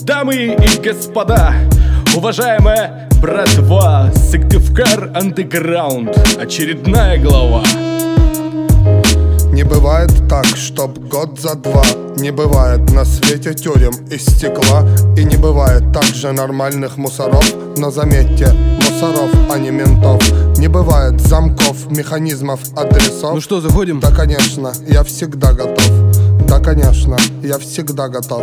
Дамы и господа, уважаемая братва, Сыктывкар Андеграунд, очередная глава. Не бывает так, чтоб год за два. Не бывает на свете тюрем из стекла. И не бывает также нормальных мусоров. Но заметьте, мусоров, а не ментов. Не бывает замков, механизмов, адресов. Ну что, заходим? Да, конечно, я всегда готов. Да, конечно, я всегда готов.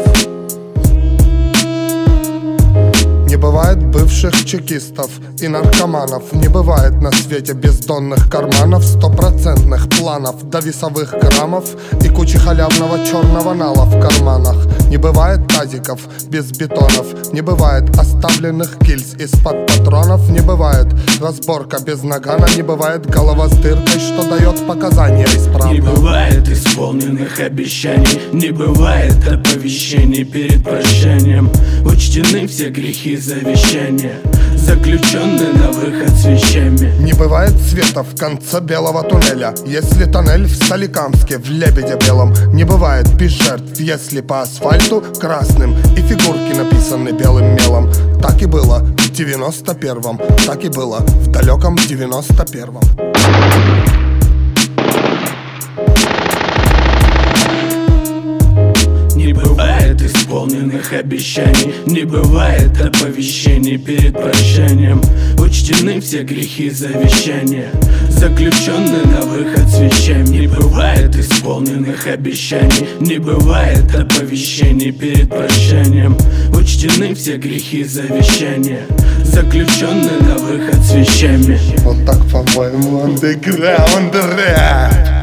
Не бывает бывших чекистов и наркоманов. Не бывает на свете бездонных карманов, стопроцентных планов до весовых граммов и кучи халявного черного нала в карманах. Не бывает тазиков без бетонов. Не бывает оставленных гильз из-под патронов. Не бывает разборка без нагана. Не бывает голова с дыркой, что дает показания исправно. Не бывает исполненных обещаний. Не бывает оповещений перед прощанием. Учтены все грехи завещания, заключенный на выход с вещами. Не бывает света в конце белого туннеля, если тоннель в Соликамске в Лебеде белом. Не бывает без жертв, если по асфальту красным и фигурки написаны белым мелом. Так и было в 91-м, так и было в далеком 91-м. Не бывает исполненных обещаний. Не бывает оповещений перед прощанием. Учтены все грехи завещания, заключенный на выход с вещами. Не бывает исполненных обещаний. Не бывает оповещений перед прощанием. Учтены все грехи завещания, заключенный на выход с вещами. Вот так, по-моему, андеграунд рэп.